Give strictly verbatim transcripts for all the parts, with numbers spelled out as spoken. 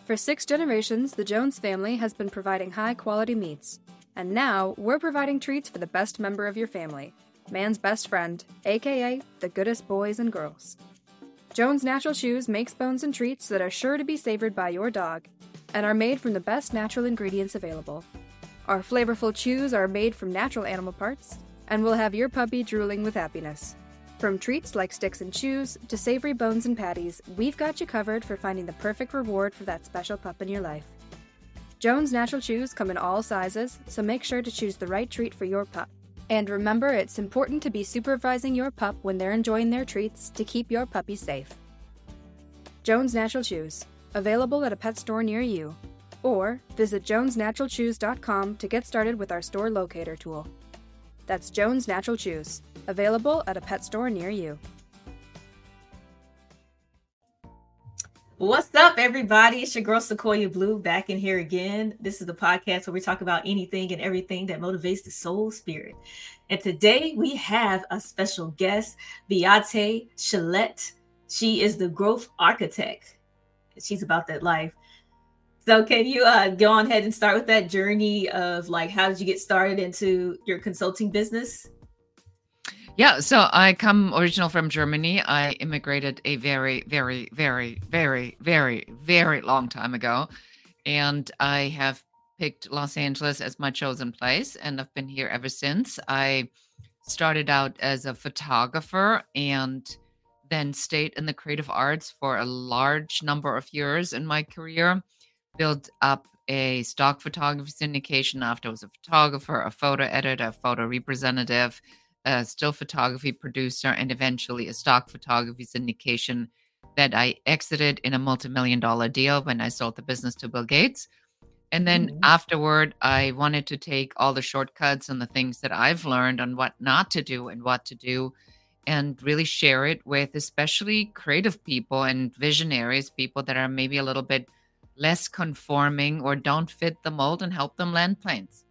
For six generations, the Jones family has been providing high-quality meats. And now, we're providing treats for the best member of your family, man's best friend, aka the goodest boys and girls. Jones Natural Chews makes bones and treats that are sure to be savored by your dog, and are made from the best natural ingredients available. Our flavorful chews are made from natural animal parts, and will have your puppy drooling with happiness. From treats like sticks and chews to savory bones and patties, we've got you covered for finding the perfect reward for that special pup in your life. Jones Natural Chews come in all sizes, so make sure to choose the right treat for your pup. And remember, it's important to be supervising your pup when they're enjoying their treats to keep your puppy safe. Jones Natural Chews, available at a pet store near you. Or visit jones natural chews dot com to get started with our store locator tool. That's Jones Natural Chews, available at a pet store near you. What's up, everybody? It's your girl Sequoia Blue back in here again. This is the podcast where we talk about anything and everything that motivates the soul spirit. And today we have a special guest, Beate Chalette. She is the growth architect. She's about that life. So can you uh, go on ahead and start with that journey of like, how did you get started into your consulting business? Yeah, so I come original from Germany. I immigrated a very, very, very, very, very, very long time ago. And I have picked Los Angeles as my chosen place, and I've been here ever since. I started out as a photographer and then stayed in the creative arts for a large number of years in my career. Built up a stock photography syndication after I was a photographer, a photo editor, a photo representative, a still photography producer, and eventually a stock photography syndication that I exited in a multi-million dollar deal when I sold the business to Bill Gates. And then mm-hmm. afterward, I wanted to take all the shortcuts and the things that I've learned on what not to do and what to do and really share it with especially creative people and visionaries, people that are maybe a little bit less conforming or don't fit the mold, and help them land planes.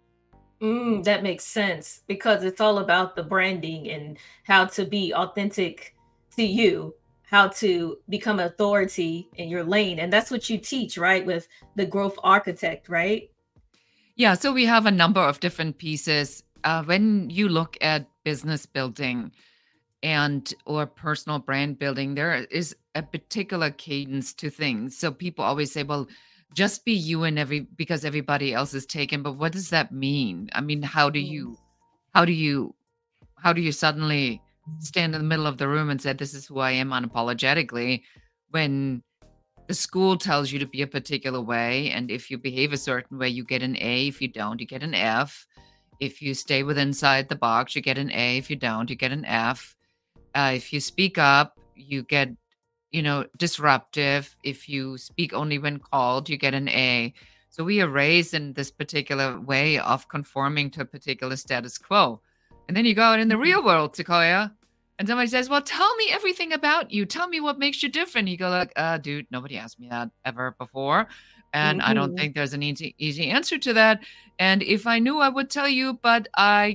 Mm, that makes sense, because it's all about the branding and how to be authentic to you, how to become authority in your lane. And that's what you teach, right? With the growth architect, right? Yeah. So we have a number of different pieces. Uh, when you look at business building and or personal brand building, there is a particular cadence to things. So people always say, well, just be you and every because everybody else is taken. But what does that mean? I mean, how do you how do you how do you suddenly stand in the middle of the room and say, this is who I am unapologetically, when the school tells you to be a particular way, and if you behave a certain way, you get an A. If you don't, you get an F. If you stay within inside the box, you get an A. If you don't, you get an F. Uh, if you speak up, you get, you know, disruptive. If you speak only when called, you get an A. So we are raised in this particular way of conforming to a particular status quo. And then you go out in the real world, Sequoia, and somebody says, well, tell me everything about you. Tell me what makes you different. You go like, uh, dude, nobody asked me that ever before. And mm-hmm. I don't think there's an easy, easy answer to that. And if I knew, I would tell you, but I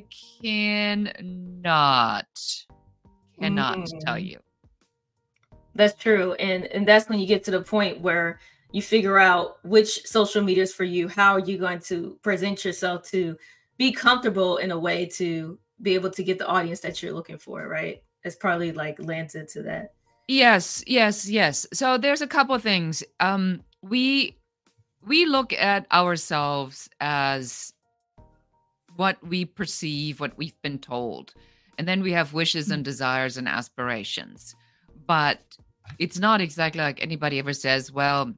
cannot. cannot mm. tell you. That's true. And and that's when you get to the point where you figure out which social media is for you. How are you going to present yourself to be comfortable in a way to be able to get the audience that you're looking for, right? It's probably like lands into that. Yes, yes, yes. So there's a couple of things. Um, we we look at ourselves as what we perceive, what we've been told. And then we have wishes and desires and aspirations. But it's not exactly like anybody ever says, well,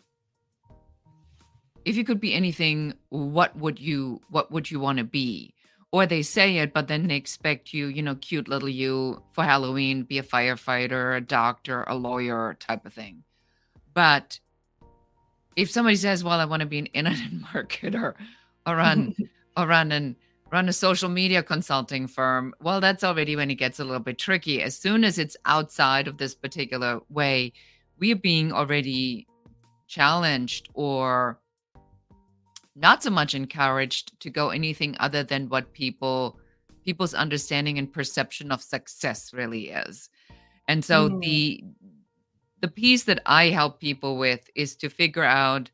if you could be anything, what would you what would you want to be? Or they say it, but then they expect you, you know, cute little you for Halloween, be a firefighter, a doctor, a lawyer type of thing. But if somebody says, well, I want to be an internet marketer or run or run an run a social media consulting firm, well, that's already when it gets a little bit tricky. As soon as it's outside of this particular way, we are being already challenged or not so much encouraged to go anything other than what people people's understanding and perception of success really is. And so mm. the the piece that I help people with is to figure out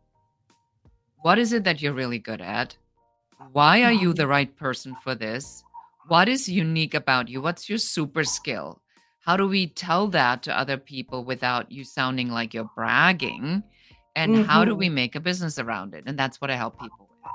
what is it that you're really good at? Why are you Mhm. the right person for this? What is unique about you? What's your super skill? How do we tell that to other people without you sounding like you're bragging? And how do we Mhm. make a business around it? And that's what I help people with.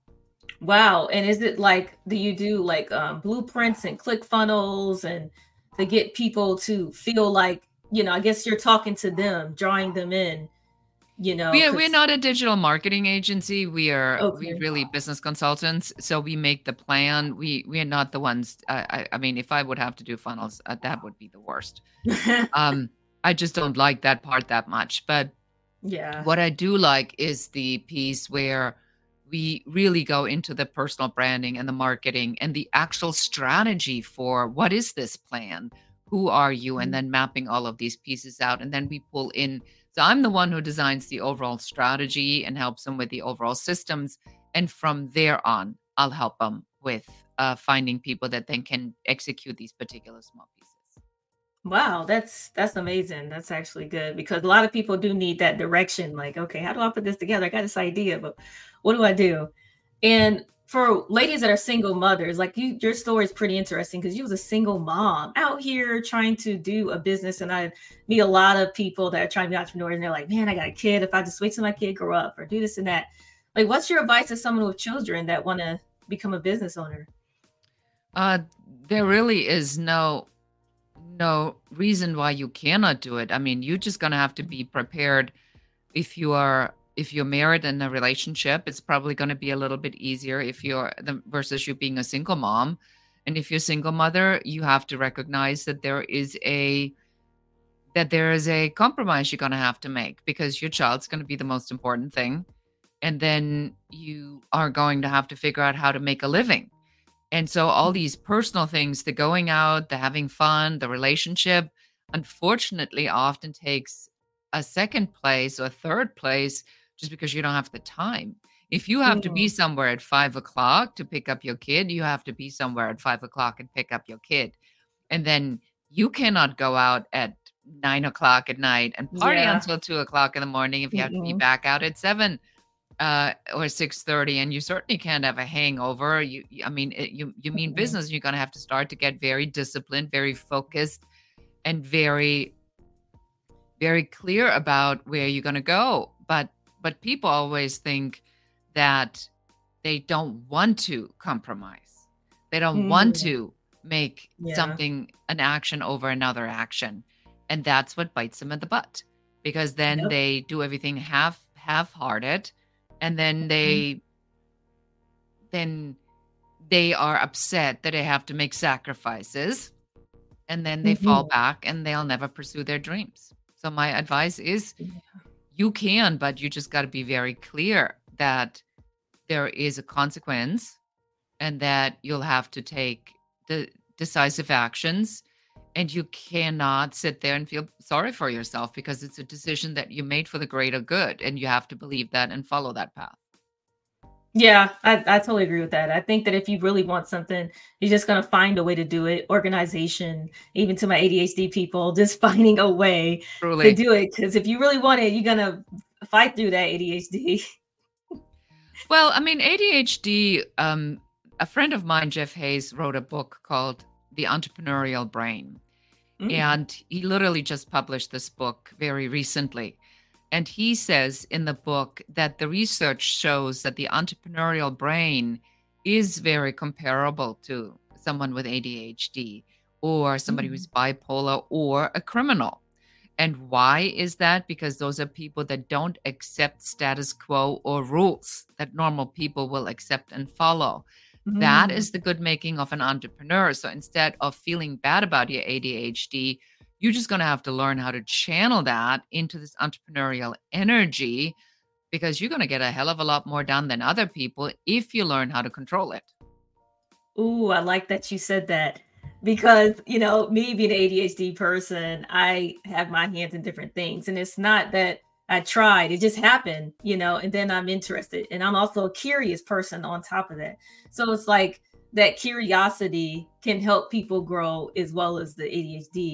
Wow. And is it like, do you do like um, blueprints and click funnels and to get people to feel like, you know, I guess you're talking to them, drawing them in, you know, We are we're because, not a digital marketing agency. We are we okay. really business consultants. So we make the plan. We we are not the ones. I I, I mean, if I would have to do funnels, uh, that would be the worst. Um, I just don't like that part that much. But Yeah. what I do like is the piece where we really go into the personal branding and the marketing and the actual strategy for what is this plan? Who are you? And Mm. then mapping all of these pieces out. And then we pull in. So I'm the one who designs the overall strategy and helps them with the overall systems. And from there on, I'll help them with uh, finding people that then can execute these particular small pieces. Wow, that's that's amazing. That's actually good because a lot of people do need that direction. Like, okay, how do I put this together? I got this idea, but what do I do? And for ladies that are single mothers, like you, your story is pretty interesting because you was a single mom out here trying to do a business. And I meet a lot of people that are trying to be entrepreneurs, and they're like, "Man, I got a kid. If I just wait till my kid grow up or do this and that." Like, what's your advice to someone with children that want to become a business owner? Uh, there really is no no reason why you cannot do it. I mean, you're just gonna have to be prepared. If you are if you're married in a relationship, it's probably gonna be a little bit easier if you're the versus you being a single mom. And if you're a single mother, you have to recognize that there is a that there is a compromise you're gonna have to make because your child's gonna be the most important thing. And then you are going to have to figure out how to make a living. And so all these personal things, the going out, the having fun, the relationship, unfortunately often takes a second place or third place just because you don't have the time. If you have to be Mm, somewhere at five o'clock to pick up your kid, you have to be somewhere at five o'clock and pick up your kid. And then you cannot go out at nine o'clock at night and party yeah. until two o'clock in the morning if you have to be Mm-mm. back out at seven uh, or six thirty, and you certainly can't have a hangover. You, you- I mean, it, you you mean Mm-mm. business. You're gonna have to start to get very disciplined, very focused, and very very clear about where you're gonna go. But but people always think that they don't want to compromise. They don't want Mm, to make yeah. something an action over another action, and that's what bites them in the butt because then Yep. they do everything half half-hearted and then Mhm. they then they are upset that they have to make sacrifices and then they fall Mhm. back and they'll never pursue their dreams. So my advice is you can, but you just got to be very clear that there is a consequence and that you'll have to take the decisive actions and you cannot sit there and feel sorry for yourself because it's a decision that you made for the greater good and you have to believe that and follow that path. Yeah, I, I totally agree with that. I think that if you really want something, you're just going to find a way to do it. Organization, even to my A D H D people, just finding a way to Truly. do it. Because if you really want it, you're going to fight through that A D H D. Well, I mean, A D H D, um, a friend of mine, Jeff Hayes, wrote a book called The Entrepreneurial Brain. Mm, And he literally just published this book very recently. And he says in the book that the research shows that the entrepreneurial brain is very comparable to someone with A D H D or somebody mm, who's bipolar or a criminal. And why is that? Because those are people that don't accept status quo or rules that normal people will accept and follow. That mm. is the good making of an entrepreneur. So instead of feeling bad about your A D H D, you're just going to have to learn how to channel that into this entrepreneurial energy because you're going to get a hell of a lot more done than other people if you learn how to control it. Ooh, I like that you said that because, you know, me being an A D H D person, I have my hands in different things. And it's not that I tried, it just happened, you know, and then I'm interested. And I'm also a curious person on top of that. So it's like that curiosity can help people grow as well as the A D H D.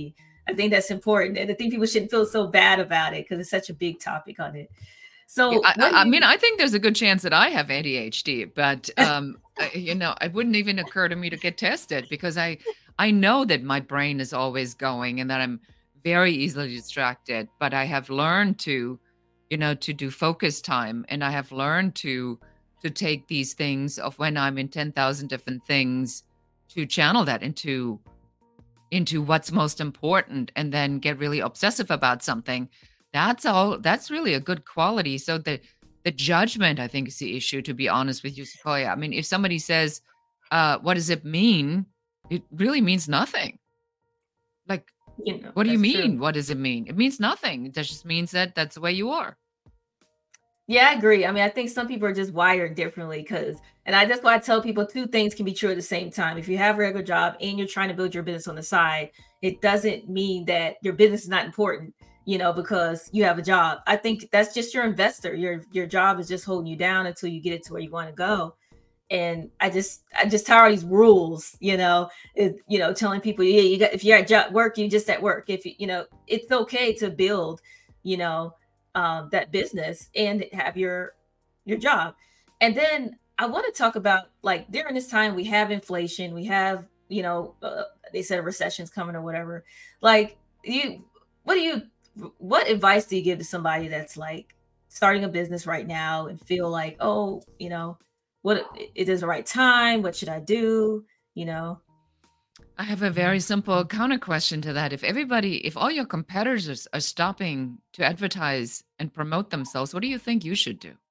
I think that's important. And I think people shouldn't feel so bad about it because it's such a big topic on it. So I, what do I you, mean, I think there's a good chance that I have A D H D, but um, I- you know, it wouldn't even occur to me to get tested because I, I know that my brain is always going and that I'm very easily distracted. But I have learned to, you know, to do focus time, and I have learned to, to take these things of when I'm in ten thousand different things, to channel that into, into what's most important, and then get really obsessive about something. That's all. That's really a good quality. So the the judgment, I think, is the issue. To be honest with you, Sequoia. I mean, if somebody says, uh, "What does it mean?" It really means nothing. Like, you know, what do you that's true. mean? What does it mean? It means nothing. It just means that that's the way you are. Yeah, I agree. I mean, I think some people are just wired differently because, and I that's why I tell people two things can be true at the same time. If you have a regular job and you're trying to build your business on the side, it doesn't mean that your business is not important, you know, because you have a job. I think that's just your investor. Your your job is just holding you down until you get it to where you want to go. And I just I just tired of these rules, you know, it, you know, telling people, yeah, you got if you're at job, work, you just at work. If you you know, it's okay to build, you know, um, that business and have your your job. And then I want to talk about like during this time we have inflation, we have you know uh, they said a recession's coming or whatever. Like you, what do you what advice do you give to somebody that's like starting a business right now and feel like, oh, you know, what it is the right time? What should I do? You know. I have a very simple counter question to that. If everybody, if all your competitors are stopping to advertise and promote themselves, what do you think you should do?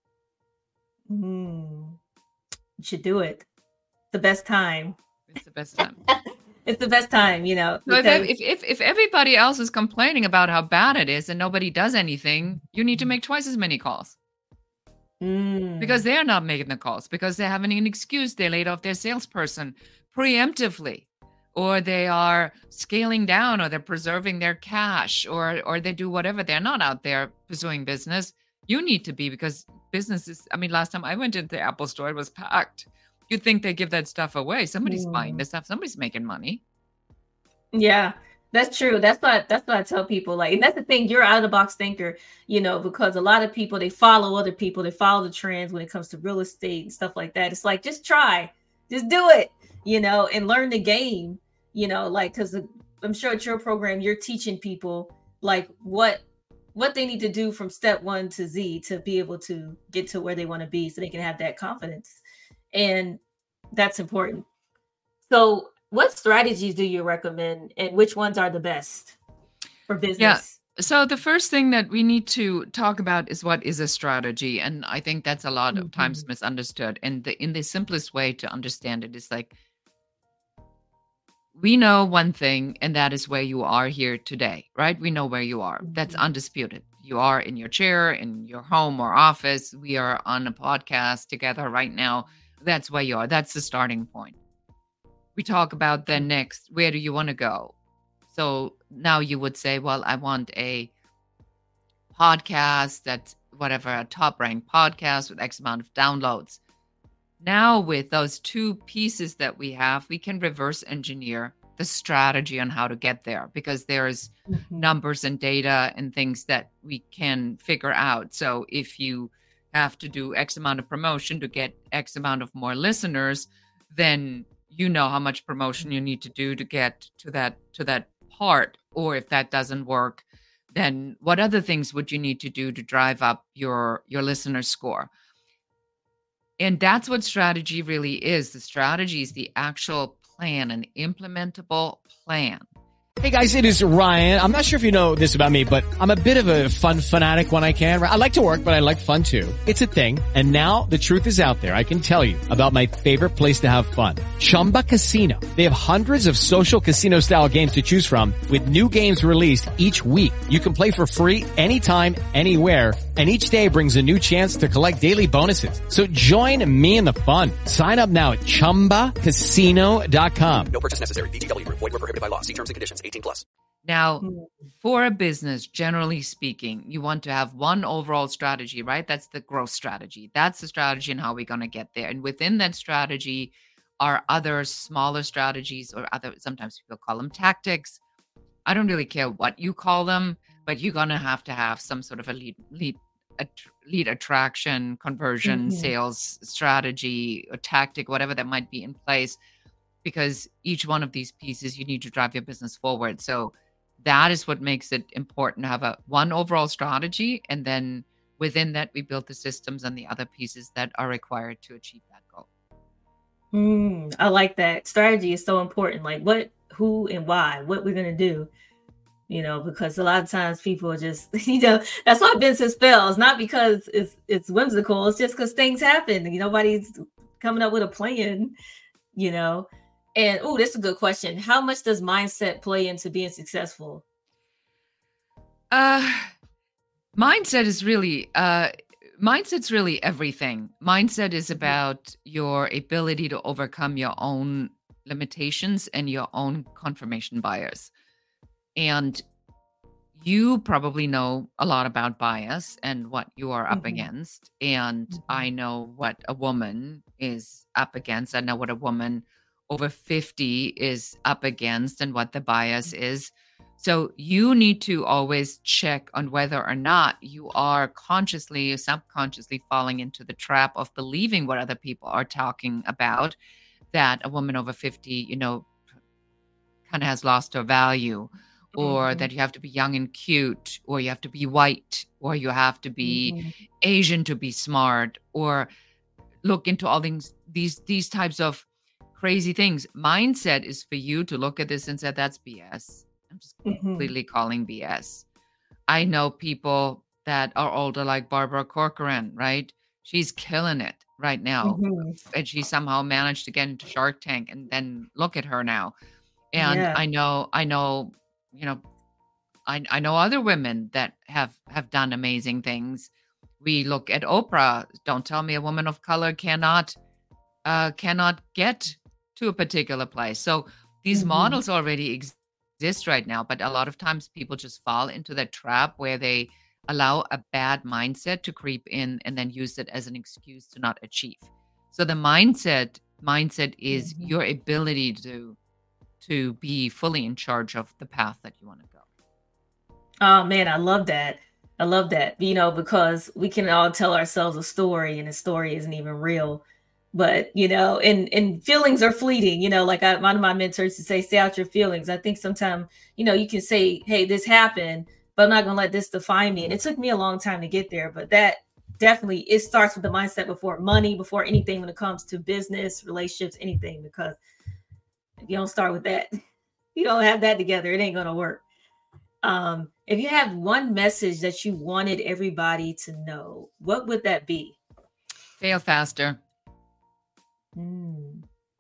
Mm, you should do it. The best time. It's the best time. It's the best time, you know. So if, Because if if if everybody else is complaining about how bad it is and nobody does anything, you need to make twice as many calls because mm, they're not making the calls because they're having an excuse. They laid off their salesperson preemptively, or they are scaling down, or they're preserving their cash, or or they do whatever. They're not out there pursuing business. You need to be because business is. I mean, last time I went into the Apple store, it was packed. You'd think they give that stuff away. Somebody's buying mm. this stuff. Somebody's making money. Yeah, that's true. That's what that's what I tell people. Like, and that's the thing. You're out of the box thinker, you know, because a lot of people they follow other people. They follow the trends when it comes to real estate and stuff like that. It's like just try, just do it, you know, and learn the game. You know, like because I'm sure at your program you're teaching people like what what they need to do from step one to Z to be able to get to where they want to be, so they can have that confidence, and that's important. So, what strategies do you recommend, and which ones are the best for Yeah. business? So the first thing that we need to talk about is what is a strategy, and I think that's a lot of times Mhm. misunderstood. And the in the simplest way to understand it is like we know one thing, and that is where you are here today, right? We know where you are. That's Mhm. undisputed. You are in your chair, in your home or office. We are on a podcast together right now. That's where you are. That's the starting point. We talk about then next, where do you want to go? So now you would say, well, I want a podcast that's whatever, a top ranked podcast with X amount of downloads. Now, with those two pieces that we have, we can reverse engineer the strategy on how to get there because there's Mhm. numbers and data and things that we can figure out. So if you have to do X amount of promotion to get X amount of more listeners, then you know how much promotion you need to do to get to that to that part. Or if that doesn't work, then what other things would you need to do to drive up your your listener score? And that's what strategy really is. The strategy is the actual plan, an implementable plan. Hey guys, it is Ryan. I'm not sure if you know this about me, but I'm a bit of a fun fanatic when I can. I like to work, but I like fun too. It's a thing. And now the truth is out there. I can tell you about my favorite place to have fun. Chumba Casino. They have hundreds of social casino style games to choose from with new games released each week. You can play for free anytime, anywhere. And each day brings a new chance to collect daily bonuses. So join me in the fun. Sign up now at chumba casino dot com. No purchase necessary. V G W Group. Void where prohibited by law. See terms and conditions. eighteen plus. Now, Mhm. for a business, generally speaking, you want to have one overall strategy, right? That's the growth strategy. That's the strategy and how we're going to get there. And within that strategy are other smaller strategies or other, sometimes people call them tactics, I don't really care what you call them, but you're gonna have to have some sort of a lead lead att- lead attraction, conversion, Mhm. sales strategy, or tactic, whatever that might be in place, because each one of these pieces you need to drive your business forward. So that is what makes it important to have a one overall strategy, and then within that we build the systems and the other pieces that are required to achieve that goal. Mm, I like that. Strategy is so important. Like what, who, and why, what we're gonna do. You know, because a lot of times people are just, you know, that's why business fails. Not because it's it's whimsical. It's just because things happen. You know, nobody's coming up with a plan. You know, and oh, this is a good question. How much does mindset play into being successful? Uh mindset is really uh mindset's really everything. Mindset is about your ability to overcome your own limitations and your own confirmation bias. And you probably know a lot about bias and what you are up Mhm, against. And mhm, I know what a woman is up against. I know what a woman over fifty is up against and what the bias is. So you need to always check on whether or not you are consciously or subconsciously falling into the trap of believing what other people are talking about, that a woman over fifty, you know, kind of has lost her value, or mhm, that you have to be young and cute, or you have to be white, or you have to be mhm, Asian to be smart, or look into all things, these these types of crazy things. Mindset is for you to look at this and say, that's B S. I'm just mhm, completely calling B S. I know people that are older, like Barbara Corcoran, right? She's killing it right now. mhm. And she somehow managed to get into Shark Tank, and then look at her now. And Yeah. I know, I know, you know, I I know other women that have have done amazing things. We look at Oprah. Don't tell me a woman of color cannot uh cannot get to a particular place. So these Mhm, models already ex- exist right now, but a lot of times people just fall into that trap where they allow a bad mindset to creep in and then use it as an excuse to not achieve. So the mindset mindset is mhm. your ability to to be fully in charge of the path that you want to go. Oh man, I love that. I love that. You know, because we can all tell ourselves a story and the story isn't even real. But, you know, and and feelings are fleeting, you know, like I, one of my mentors used to say, stay out your feelings. I think sometimes, you know, you can say, hey, this happened, but I'm not gonna let this define me. And it took me a long time to get there, but that definitely it starts with the mindset before money, before anything when it comes to business, relationships, anything, because if you don't start with that, you don't have that together, it ain't gonna work. Um, if you have one message that you wanted everybody to know, what would that be? Fail faster. Mm,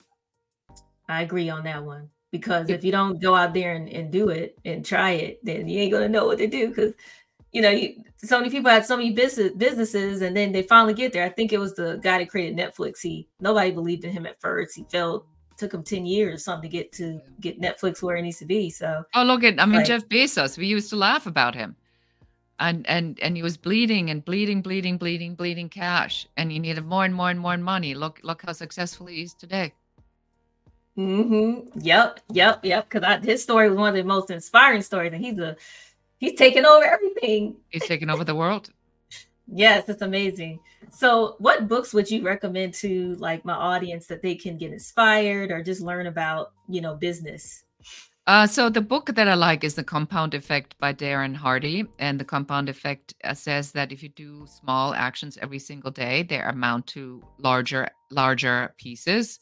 I agree on that one because It- if you don't go out there and, and do it and try it, then you ain't gonna know what to do. Because you know, you, so many people had so many business businesses, and then they finally get there. I think it was the guy that created Netflix. He nobody believed in him at first. He failed. Took him ten years or something to get to get Netflix where it needs to be. So Oh, look at, I mean, like, Jeff Bezos. We used to laugh about him, and and and he was bleeding and bleeding, bleeding, bleeding, bleeding cash, and he needed more and more and more money. Look, look how successful he is today. mm-hmm, yep, yep, yep. Because his story was one of the most inspiring stories, and he's a he's taking over everything. He's taken over the world. Yes, it's amazing. So, what books would you recommend to like my audience that they can get inspired or just learn about, you know, business? Uh, so the book that I like is The Compound Effect by Darren Hardy, and the Compound Effect uh, says that if you do small actions every single day, they amount to larger larger pieces.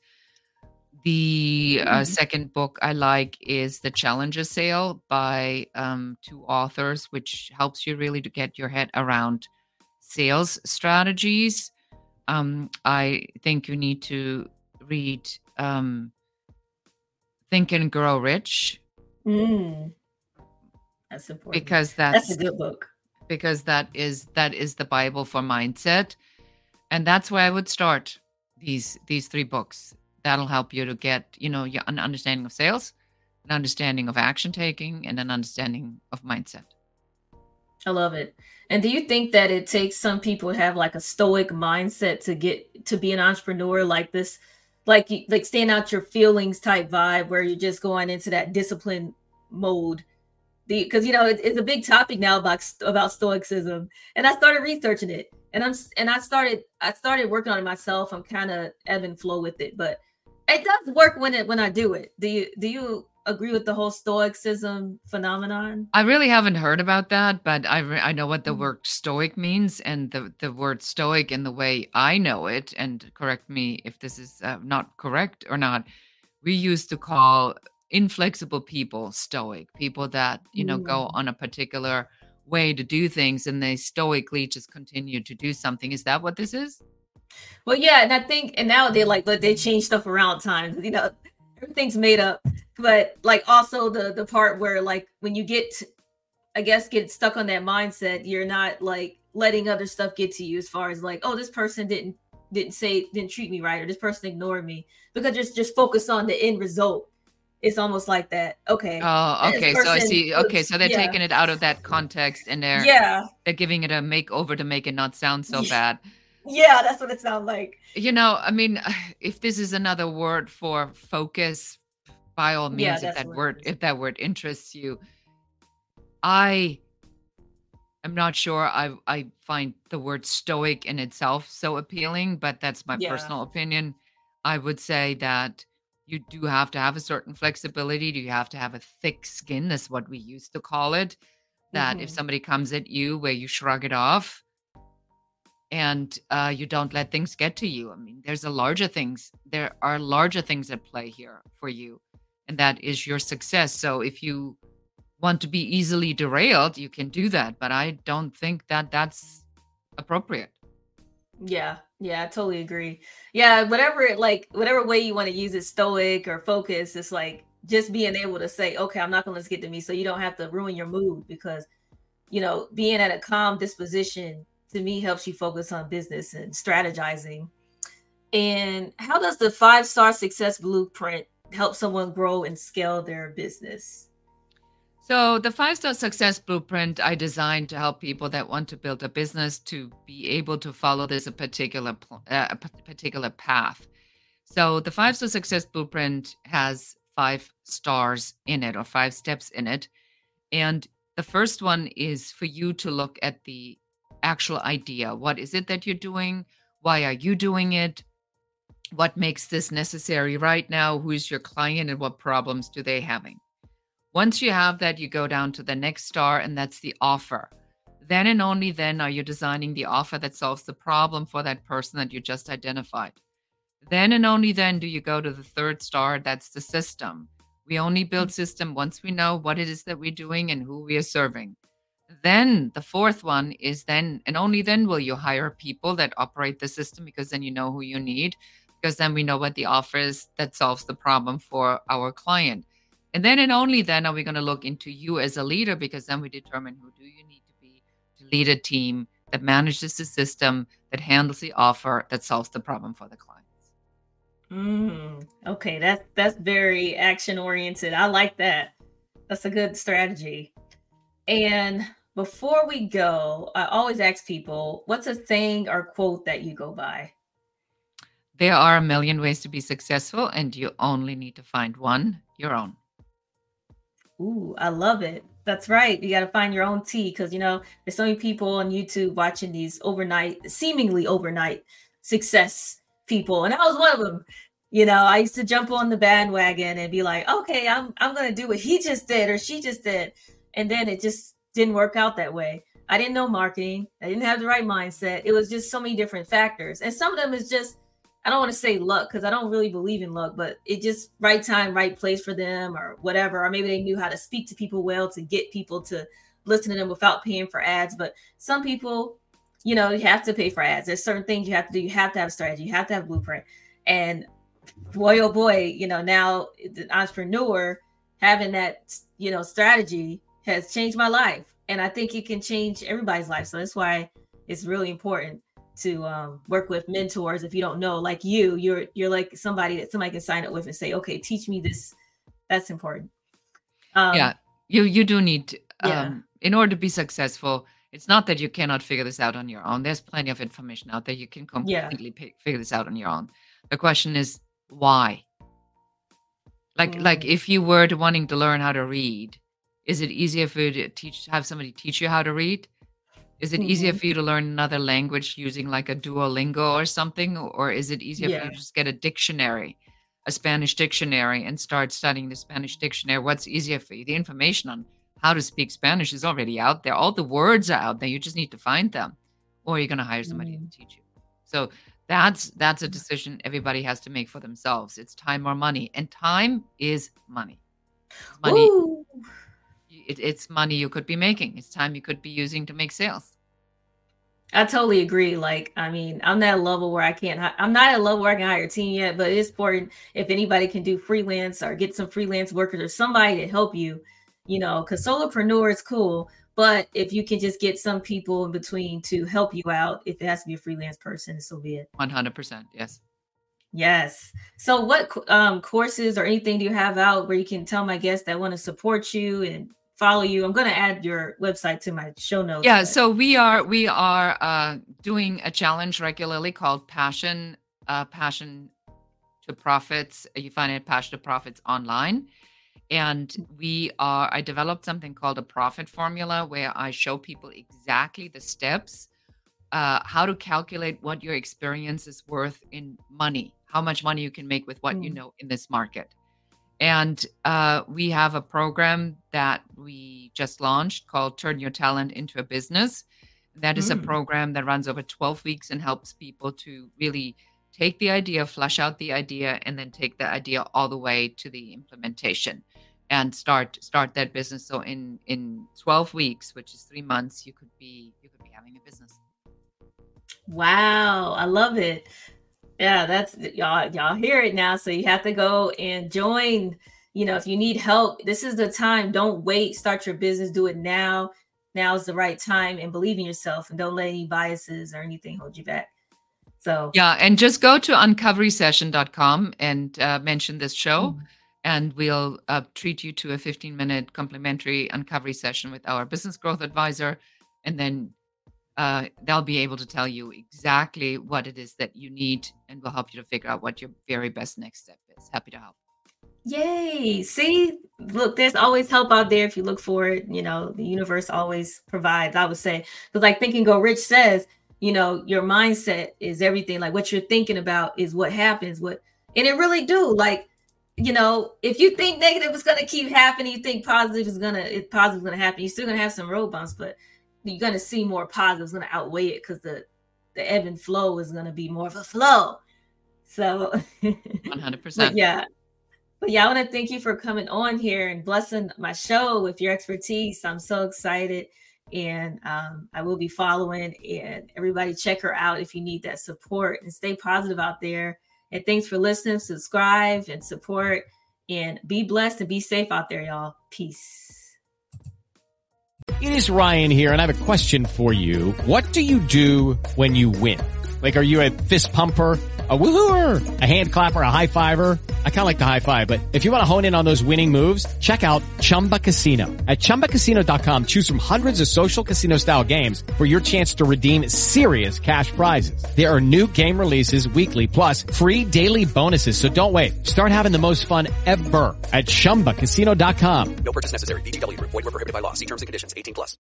The uh, Hmm. second book I like is The Challenger Sale by um, two authors, which helps you really to get your head around sales strategies. Um, I think you need to read um, Think and Grow Rich, Mm, that's important. because That's a that's good book. because that is that is the Bible for mindset, and that's where I would start these these three books. That'll help you to get, you know, your an understanding of sales, an understanding of action taking, and an understanding of mindset. I love it. And do you think that it takes some people to have like a stoic mindset to get to be an entrepreneur like this, like like staying out your feelings type vibe where you're just going into that discipline mode? the because you know it, it's a big topic now about about stoicism, and I started researching it, and I'm and I started I started working on it myself. I'm kind of ebb and flow with it, but it does work when it when I do it. Do you do you agree with the whole stoicism phenomenon? I really haven't heard about that, but I re- I know what the word stoic means, and the the word stoic in the way I know it. And correct me if this is uh, not correct or not. We used to call inflexible people stoic, people that you know go Mm. on a particular way to do things, and they stoically just continue to do something. Is that what this is? Well, yeah, and I think, and now they like, but they change stuff around times. You know, everything's made up. But like, also the the part where like when you get, I guess, get stuck on that mindset, you're not like letting other stuff get to you. As far as like, oh, this person didn't didn't say didn't treat me right, or this person ignored me, because just just focus on the end result. It's almost like that. Okay, Oh, this okay. So I person see. Okay, was, so they're yeah, taking it out of that context, and they're yeah, they're giving it a makeover to make it not sound so bad. yeah. That's what it sounds like. You know, I mean, if this is another word for focus, by all Yeah, means, if that's that what it word is. if that word interests you, I am not sure I I find the word stoic in itself so appealing, but that's my Yeah. personal opinion. I would say that you do have to have a certain flexibility. You have to have a thick skin, is what we used to call it. That if Hmm. somebody comes at you where you shrug it off and uh, you don't let things get to you. I mean, there's a larger things. There are larger things at play here for you, and that is your success. So if you want to be easily derailed, you can do that. But I don't think that that's appropriate. Yeah, yeah, I totally agree. Yeah, whatever it like, whatever way you want to use it, stoic or focus, it's like just being able to say, okay, I'm not gonna let this get to me, so you don't have to ruin your mood because you know, being at a calm disposition to me helps you focus on business and strategizing. And how does the five star success blueprint help someone grow and scale their business? So the five star success blueprint I designed to help people that want to build a business to be able to follow this a particular pl- uh, a p- particular path. So the five star success blueprint has five stars in it, or five steps in it. And the first one is for you to look at the actual idea. What is it that you're doing? Why are you doing it? What makes this necessary right now? Who is your client and what problems do they having? Once you have that, you go down to the next star, and that's the offer. Then and only then are you designing the offer that solves the problem for that person that you just identified. Then and only then do you go to the third star, that's the system. We only build system once we know what it is that we're doing and who we are serving. Then the fourth one is then and only then will you hire people that operate the system, because then you know who you need, because then we know what the offer is that solves the problem for our client. And then and only then are we going to look into you as a leader, because then we determine who do you need to be to lead a team that manages the system, that handles the offer, that solves the problem for the clients. Mm, okay, that's that's very action oriented. I like that. That's a good strategy. And before we go, I always ask people, what's a saying or quote that you go by? There are a million ways to be successful, and you only need to find one, your own. Ooh, I love it. That's right. You got to find your own tea because, you know, there's so many people on YouTube watching these overnight, seemingly overnight success people. And I was one of them. You know, I used to jump on the bandwagon and be like, okay, I'm I'm going to do what he just did or she just did. And then it just didn't work out that way. I didn't know marketing. I didn't have the right mindset. It was just so many different factors. And some of them is just, I don't want to say luck because I don't really believe in luck, but it just right time, right place for them or whatever. Or maybe they knew how to speak to people well to get people to listen to them without paying for ads. But some people, you know, you have to pay for ads. There's certain things you have to do. You have to have a strategy. You have to have a blueprint. And boy, oh boy, you know, now the entrepreneur having that, you know, strategy has changed my life. And I think it can change everybody's life. So that's why it's really important to um, work with mentors. If you don't know, like you, you're you're like somebody that somebody can sign up with and say, okay, teach me this. That's important. Um, Yeah, you you do need Yeah. um in order to be successful. It's not that you cannot figure this out on your own. There's plenty of information out there. You can Yeah. completely pi- figure this out on your own. The question is why? Like like Mm. if you were to wanting to learn how to read, Is it easier for you to teach, have somebody teach you how to read? Is it mm-hmm. easier for you to learn another language using like a Duolingo or something? Or is it easier yeah. for you to just get a dictionary, a Spanish dictionary, and start studying the Spanish dictionary? What's easier for you? The information on how to speak Spanish is already out there. All the words are out there. You just need to find them, or you're going to hire somebody mm-hmm. to teach you. So that's that's a decision everybody has to make for themselves. It's time or money, and time is money. It's money. It, it's money you could be making. It's time you could be using to make sales. I totally agree. Like, I mean, I'm not at a level where I can't, I'm not at a level where I can hire a team yet, but it's important if anybody can do freelance or get some freelance workers or somebody to help you, you know, because solopreneur is cool. But if you can just get some people in between to help you out, if it has to be a freelance person, so be it. one hundred percent. Yes. Yes. So what um, courses or anything do you have out where you can tell my guests that want to support you and follow you? I'm going to add your website to my show notes. Yeah. But... So we are, we are uh, doing a challenge regularly called Passion, uh, Passion to Profits. You find it at Passion to Profits online. And we are, I developed something called a profit formula where I show people exactly the steps, uh, how to calculate what your experience is worth in money, how much money you can make with what mm. you know in this market. And uh, we have a program that we just launched called Turn Your Talent into a Business. That is mm. a program that runs over twelve weeks and helps people to really take the idea, flesh out the idea, and then take the idea all the way to the implementation and start start that business. So in in twelve weeks, which is three months, you could be you could be having a business. Wow, I love it. Yeah, that's y'all y'all hear it now. So you have to go and join. You know, if you need help, this is the time. Don't wait. Start your business. Do it now. Now is the right time, and believe in yourself, and don't let any biases or anything hold you back. So yeah, and just go to uncovery session dot com and uh, mention this show, mm-hmm. and we'll uh, treat you to a fifteen minute complimentary uncovery session with our business growth advisor, and then uh, they'll be able to tell you exactly what it is that you need, and we'll help you to figure out what your very best next step is. Happy to help. Yay. See, look, there's always help out there if you look for it. You know, the universe always provides, I would say. Because like Think and Go Rich says, you know, your mindset is everything. Like what you're thinking about is what happens. What, and it really do. Like, you know, if you think negative is going to keep happening, you think positive is going to, it positive is going to happen. You're still going to have some road bumps, but you're going to see more positives going to outweigh it because the, the ebb and flow is going to be more of a flow. So one hundred percent. But yeah. But yeah, I want to thank you for coming on here and blessing my show with your expertise. I'm so excited. And um, I will be following, and everybody check her out if you need that support, and stay positive out there. And thanks for listening. Subscribe and support, and be blessed and be safe out there, y'all. Peace. It is Ryan here, and I have a question for you. What do you do when you win? Like, are you a fist pumper, a woohooer, a hand clapper, a high fiver? I kind of like the high five, but if you want to hone in on those winning moves, check out Chumba Casino. At chumba casino dot com, choose from hundreds of social casino style games for your chance to redeem serious cash prizes. There are new game releases weekly, plus free daily bonuses. So don't wait. Start having the most fun ever at chumba casino dot com. No purchase necessary. V G W Group. Void where prohibited by law. See terms and conditions. eighteen plus.